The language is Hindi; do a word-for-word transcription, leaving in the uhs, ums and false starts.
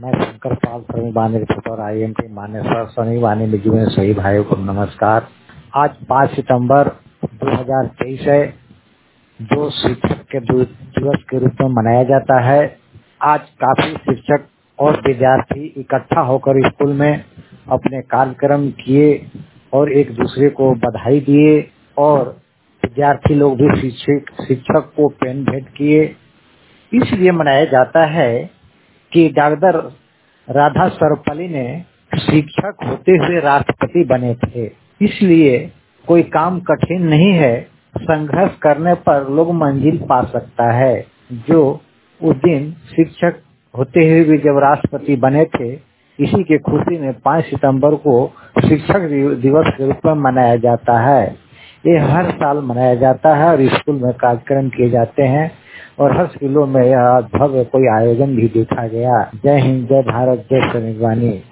मैं शंकर पाल श्रमिक बानी रिपोर्टर आई एम टी मान्य सर श्रमिक बानी में जुड़े सही भाइयों को नमस्कार। आज पाँच सितंबर दो हज़ार तेईस है, जो शिक्षक के दिवस के रूप में मनाया जाता है। आज काफी शिक्षक और विद्यार्थी इकट्ठा होकर स्कूल में अपने कार्यक्रम किए और एक दूसरे को बधाई दिए और विद्यार्थी लोग भी शिक्षक शिक्षक को पेन भेंट किए। इसलिए मनाया जाता है कि डॉक्टर राधा सर्वपल्ली ने शिक्षक होते हुए राष्ट्रपति बने थे। इसलिए कोई काम कठिन नहीं है, संघर्ष करने पर लोग मंजिल पा सकता है। जो उस दिन शिक्षक होते हुए भी जब राष्ट्रपति बने थे, इसी के खुशी में पाँच सितंबर को शिक्षक दिवस के रूप में मनाया जाता है। ये हर साल मनाया जाता है और स्कूल में कार्यक्रम किए जाते हैं और हर स्कूलों में यह भव्य कोई आयोजन भी देखा गया। जय हिंद, जय भारत, जय श्रमिक बानी।